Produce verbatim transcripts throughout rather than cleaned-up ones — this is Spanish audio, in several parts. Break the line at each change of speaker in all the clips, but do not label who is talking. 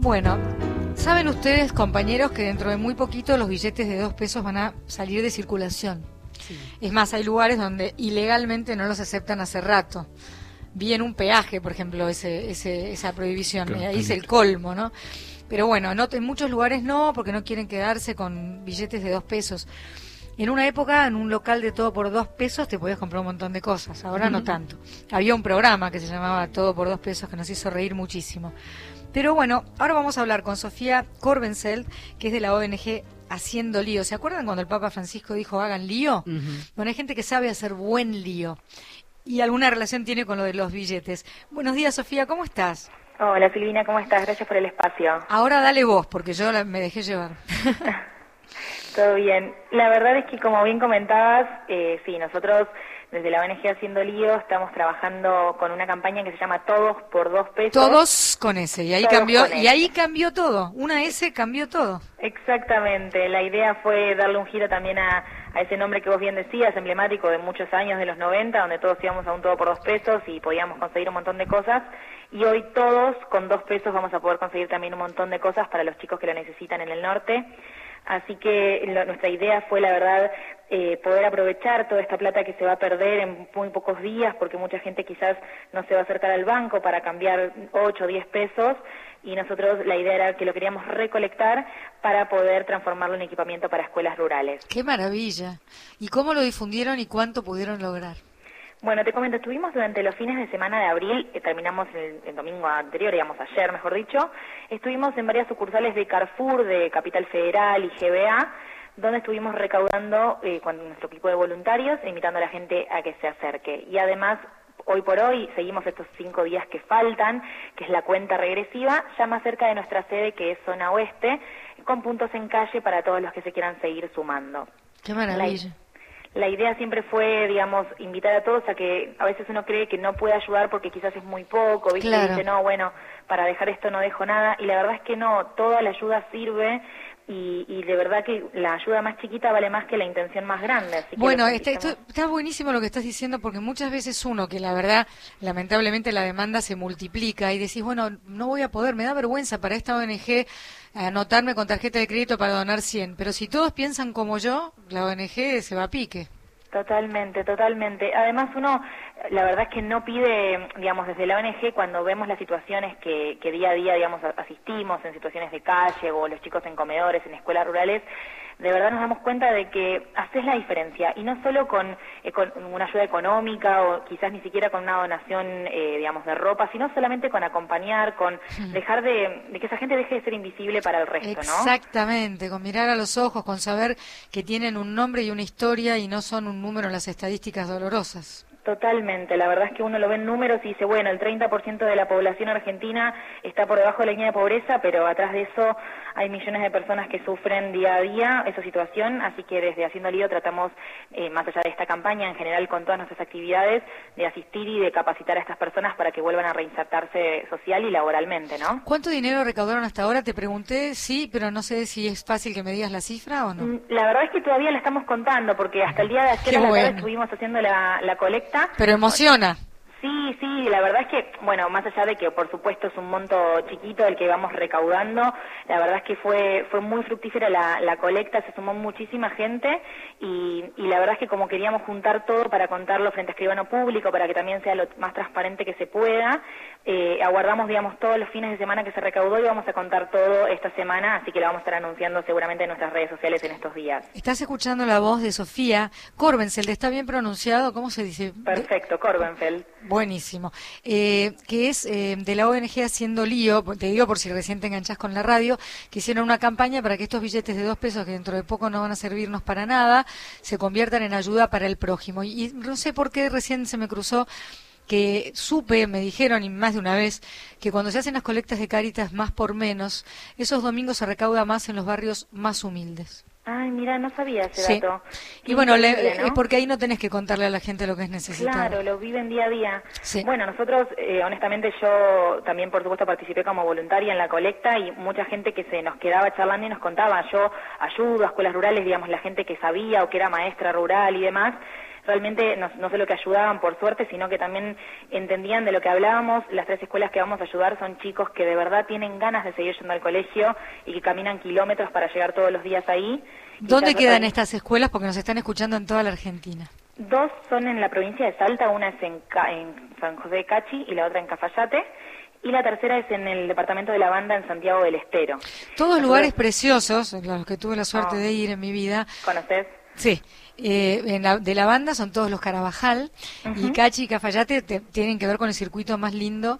Bueno, saben ustedes, compañeros, que dentro de muy poquito los billetes de dos pesos van a salir de circulación. Sí. Es más, hay lugares donde ilegalmente no los aceptan hace rato. Vi en un peaje, por ejemplo, ese, ese, esa prohibición. Claro, ahí es el colmo, ¿no? Pero bueno, no, en muchos lugares no, porque no quieren quedarse con billetes de dos pesos. En una época, en un local de todo por dos pesos, te podías comprar un montón de cosas. Ahora no tanto. Había un programa que se llamaba Todo por dos pesos, que nos hizo reír muchísimo. Pero bueno, ahora vamos a hablar con Sofía Korbenfeld, que es de la O N G Haciendo Lío. ¿Se acuerdan cuando el Papa Francisco dijo hagan lío? Uh-huh. Bueno, hay gente que sabe hacer buen lío. Y alguna relación tiene con lo de los billetes. Buenos días, Sofía, ¿cómo estás?
Hola, Silvina, ¿cómo estás? Gracias por el espacio.
Ahora dale vos, porque yo la, me dejé llevar.
Todo bien. La verdad es que, como bien comentabas, eh, sí, nosotros desde la O N G Haciendo Lío estamos trabajando con una campaña que se llama Todos por dos pesos.
Todos con ese, y ahí Todos cambió y ahí cambió todo. Una S cambió todo.
Exactamente. La idea fue darle un giro también a, a ese nombre que vos bien decías, emblemático de muchos años, de los noventa, donde todos íbamos a un todo por dos pesos y podíamos conseguir un montón de cosas. Y hoy todos con dos pesos vamos a poder conseguir también un montón de cosas para los chicos que lo necesitan en el norte. Así que lo, nuestra idea fue, la verdad, eh, poder aprovechar toda esta plata que se va a perder en muy pocos días, porque mucha gente quizás no se va a acercar al banco para cambiar ocho o diez pesos, y nosotros la idea era que lo queríamos recolectar para poder transformarlo en equipamiento para escuelas rurales.
¡Qué maravilla! ¿Y cómo lo difundieron y cuánto pudieron lograr?
Bueno, te comento, estuvimos durante los fines de semana de abril, eh, terminamos el, el domingo anterior, digamos ayer, mejor dicho, estuvimos en varias sucursales de Carrefour, de Capital Federal y G B A, donde estuvimos recaudando eh, con nuestro equipo de voluntarios e invitando a la gente a que se acerque. Y además, hoy por hoy, seguimos estos cinco días que faltan, que es la cuenta regresiva, ya más cerca de nuestra sede, que es Zona Oeste, con puntos en calle para todos los que se quieran seguir sumando.
¡Qué maravilla!
La... La idea siempre fue, digamos, invitar a todos a que a veces uno cree que no puede ayudar porque quizás es muy poco, ¿viste?
Claro.
Dice, no, bueno, para dejar esto no dejo nada, y la verdad es que no, toda la ayuda sirve, y, y de verdad que la ayuda más chiquita vale más que la intención más grande. Así que
bueno, este, esto, está buenísimo lo que estás diciendo, porque muchas veces uno, que la verdad, lamentablemente la demanda se multiplica, y decís, bueno, no voy a poder, me da vergüenza para esta O N G anotarme con tarjeta de crédito para donar cien, pero si todos piensan como yo, la O N G se va a pique.
Totalmente, totalmente. Además uno, la verdad es que no pide, digamos, desde la O N G, cuando vemos las situaciones que, que día a día, digamos, asistimos en situaciones de calle o los chicos en comedores, en escuelas rurales, de verdad nos damos cuenta de que haces la diferencia, y no solo con, eh, con una ayuda económica o quizás ni siquiera con una donación, eh, digamos, de ropa, sino solamente con acompañar, con dejar de, de que esa gente deje de ser invisible para el resto, ¿no?
Exactamente, con mirar a los ojos, con saber que tienen un nombre y una historia y no son un número en las estadísticas dolorosas.
Totalmente, la verdad es que uno lo ve en números y dice, bueno, el treinta por ciento de la población argentina está por debajo de la línea de pobreza, pero atrás de eso hay millones de personas que sufren día a día esa situación, así que desde Haciendo Lío tratamos, eh, más allá de esta campaña, en general con todas nuestras actividades, de asistir y de capacitar a estas personas para que vuelvan a reinsertarse social y laboralmente, ¿no?
¿Cuánto dinero recaudaron hasta ahora? Te pregunté, sí, pero no sé si es fácil que me digas la cifra o no.
La verdad es que todavía la estamos contando, porque hasta el día de ayer
Qué
a la
bueno.
tarde estuvimos haciendo la, la colecta.
Pero emociona.
Sí, sí, la verdad es que, bueno, más allá de que por supuesto es un monto chiquito el que vamos recaudando, la verdad es que fue fue muy fructífera la, la colecta, se sumó muchísima gente, y, y la verdad es que como queríamos juntar todo para contarlo frente a escribano público, para que también sea lo más transparente que se pueda, eh, aguardamos, digamos, todos los fines de semana que se recaudó, y vamos a contar todo esta semana, así que lo vamos a estar anunciando seguramente en nuestras redes sociales en estos días.
Estás escuchando la voz de Sofía Korbenfeld, ¿está bien pronunciado? ¿Cómo se dice?
Perfecto, Korbenfeld.
Buenísimo. Eh, que es eh, de la O N G Haciendo Lío, te digo por si recién te enganchás con la radio, que hicieron una campaña para que estos billetes de dos pesos, que dentro de poco no van a servirnos para nada, se conviertan en ayuda para el prójimo. Y, y no sé por qué recién se me cruzó que supe, me dijeron y más de una vez, que cuando se hacen las colectas de Cáritas más por menos, esos domingos se recauda más en los barrios más humildes.
Ay, mira, no sabía ese
sí.
dato.
Y bueno, le, ¿no? Es porque ahí no tenés que contarle a la gente lo que es necesitado.
Claro, lo viven día a día.
Sí.
Bueno, nosotros, eh, honestamente, yo también, por supuesto, participé como voluntaria en la colecta, y mucha gente que se nos quedaba charlando y nos contaba, yo ayudo a escuelas rurales, digamos, la gente que sabía o que era maestra rural y demás, realmente no, no solo que ayudaban por suerte, sino que también entendían de lo que hablábamos. Las tres escuelas que vamos a ayudar son chicos que de verdad tienen ganas de seguir yendo al colegio y que caminan kilómetros para llegar todos los días ahí.
¿Dónde quedan estas escuelas? Porque nos están escuchando en toda la Argentina.
Dos son en la provincia de Salta, una es en, Ca en San José de Cachi y la otra en Cafayate. Y la tercera es en el departamento de La Banda, en Santiago del Estero.
Todos
Nosotros...
lugares preciosos, los que tuve la suerte oh. de ir en mi vida.
¿Conoces?
Sí. Eh, en la, de La Banda son todos los Carabajal, uh-huh. y Cachi y Cafayate te, tienen que ver con el circuito más lindo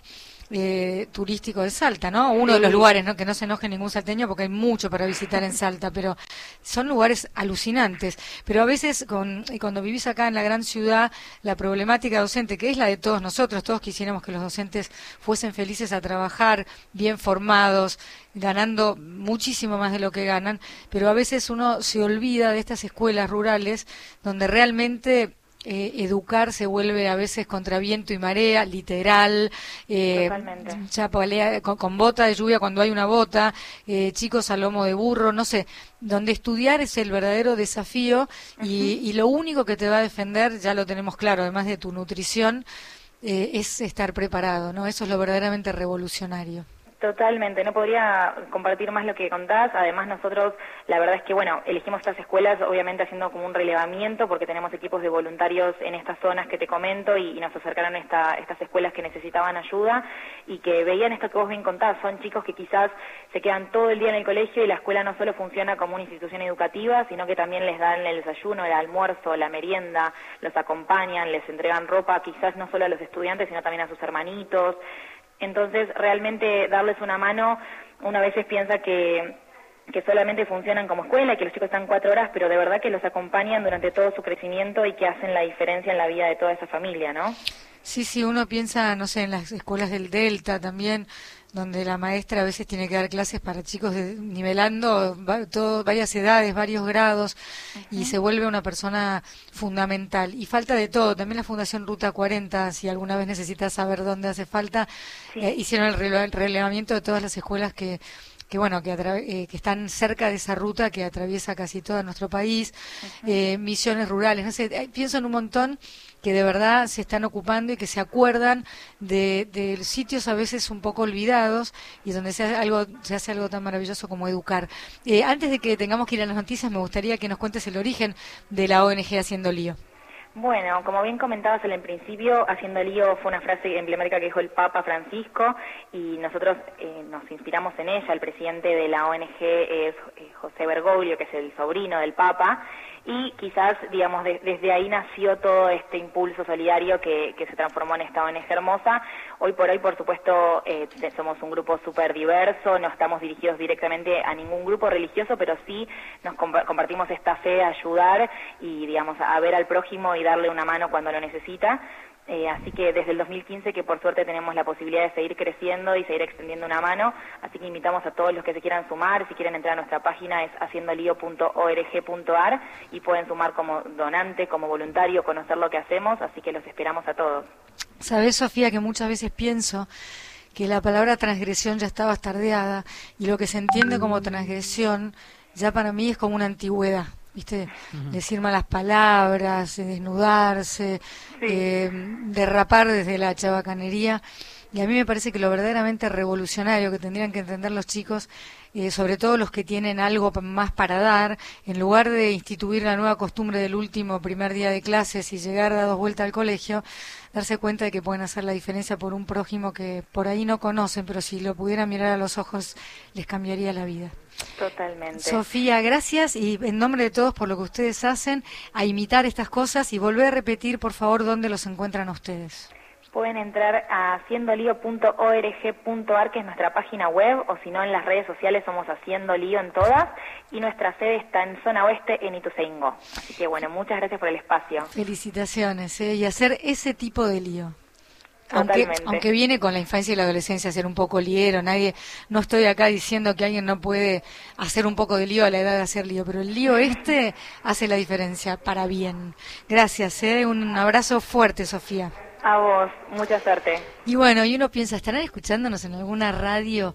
eh, turístico de Salta, ¿no? Uno sí. de los lugares, ¿no? Que no se enoje ningún salteño porque hay mucho para visitar en Salta, pero son lugares alucinantes. Pero a veces, con, cuando vivís acá en la gran ciudad, la problemática docente, que es la de todos nosotros, todos quisiéramos que los docentes fuesen felices a trabajar, bien formados, ganando muchísimo más de lo que ganan, pero a veces uno se olvida de estas escuelas rurales donde realmente eh, educar se vuelve a veces contra viento y marea, literal, eh, chapalea, con, con bota de lluvia cuando hay una bota, eh, chicos a lomo de burro, no sé, donde estudiar es el verdadero desafío. Uh-huh. y, y lo único que te va a defender, ya lo tenemos claro, además de tu nutrición, eh, es estar preparado, ¿no? Eso es lo verdaderamente revolucionario.
Totalmente, no podría compartir más lo que contás. Además nosotros, la verdad es que, bueno, elegimos estas escuelas obviamente haciendo como un relevamiento porque tenemos equipos de voluntarios en estas zonas que te comento y, y nos acercaron esta, estas escuelas que necesitaban ayuda y que veían esto que vos bien contás. Son chicos que quizás se quedan todo el día en el colegio y la escuela no solo funciona como una institución educativa, sino que también les dan el desayuno, el almuerzo, la merienda, los acompañan, les entregan ropa, quizás no solo a los estudiantes, sino también a sus hermanitos. Entonces, realmente darles una mano, una a veces piensa que, que solamente funcionan como escuela, que los chicos están cuatro horas, pero de verdad que los acompañan durante todo su crecimiento y que hacen la diferencia en la vida de toda esa familia, ¿no?
Sí, sí, uno piensa, no sé, en las escuelas del Delta también, donde la maestra a veces tiene que dar clases para chicos de, nivelando va, todo, varias edades, varios grados, uh-huh. y se vuelve una persona fundamental. Y falta de todo, también la Fundación Ruta cuarenta, si alguna vez necesitas saber dónde hace falta, sí. eh, hicieron el, rele- el relevamiento de todas las escuelas que que bueno que, atra- eh, que están cerca de esa ruta que atraviesa casi todo nuestro país, uh-huh. eh, misiones rurales, no sé, eh, pienso en un montón que de verdad se están ocupando y que se acuerdan de, de sitios a veces un poco olvidados y donde se hace algo, se hace algo tan maravilloso como educar. Eh, antes de que tengamos que ir a las noticias, me gustaría que nos cuentes el origen de la O N G Haciendo Lío.
Bueno, como bien comentabas en el principio, Haciendo Lío fue una frase emblemática que dijo el Papa Francisco y nosotros eh, nos inspiramos en ella. El presidente de la O N G es José Bergoglio, que es el sobrino del Papa, y quizás, digamos, de, desde ahí nació todo este impulso solidario que, que se transformó en esta O N G hermosa. Hoy por hoy, por supuesto, eh, somos un grupo súper diverso, no estamos dirigidos directamente a ningún grupo religioso, pero sí nos comp- compartimos esta fe de ayudar y, digamos, a ver al prójimo y darle una mano cuando lo necesita. Eh, así que desde el dos mil quince que por suerte tenemos la posibilidad de seguir creciendo y seguir extendiendo una mano, así que invitamos a todos los que se quieran sumar. Si quieren entrar a nuestra página es haciendo lío punto org punto ar y pueden sumar como donante, como voluntario, conocer lo que hacemos, así que los esperamos a todos.
¿Sabés, Sofía, que muchas veces pienso que la palabra transgresión ya está bastardeada y lo que se entiende como transgresión ya para mí es como una antigüedad? ¿Viste? Uh-huh. Decir malas palabras, eh, desnudarse, sí. eh, derrapar desde la chabacanería. Y a mí me parece que lo verdaderamente revolucionario que tendrían que entender los chicos, eh, sobre todo los que tienen algo más para dar, en lugar de instituir la nueva costumbre del último primer día de clases y llegar a dos vueltas al colegio, darse cuenta de que pueden hacer la diferencia por un prójimo que por ahí no conocen, pero si lo pudieran mirar a los ojos les cambiaría la vida.
Totalmente.
Sofía, gracias y en nombre de todos por lo que ustedes hacen, a imitar estas cosas y volver a repetir, por favor, dónde los encuentran ustedes.
Pueden entrar a haciendo lío punto org punto ar, que es nuestra página web, o si no en las redes sociales somos Haciendo Lío en todas, y nuestra sede está en zona oeste en Ituzaingó. Así que bueno, muchas gracias por el espacio.
Felicitaciones, ¿eh? Y hacer ese tipo de lío. Aunque, aunque viene con la infancia y la adolescencia ser un poco liero, nadie, no estoy acá diciendo que alguien no puede hacer un poco de lío a la edad de hacer lío, pero el lío este hace la diferencia para bien. Gracias, ¿eh? Un abrazo fuerte, Sofía.
A vos, mucha suerte.
Y bueno, y uno piensa, ¿estarán escuchándonos en alguna radio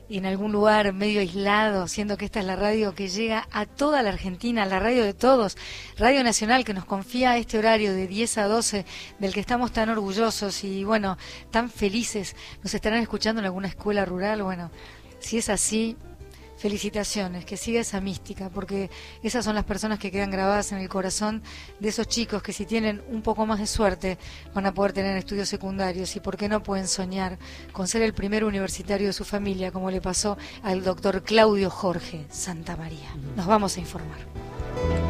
en algún lugar medio aislado, siendo que esta es la radio que llega a toda la Argentina, la radio de todos, Radio Nacional, que nos confía este horario de diez a doce, del que estamos tan orgullosos y bueno, tan felices. Nos estarán escuchando en alguna escuela rural. Bueno, si es así, felicitaciones, que siga esa mística, porque esas son las personas que quedan grabadas en el corazón de esos chicos que, si tienen un poco más de suerte, van a poder tener estudios secundarios y por qué no pueden soñar con ser el primer universitario de su familia, como le pasó al doctor Claudio Jorge Santamaría. Nos vamos a informar.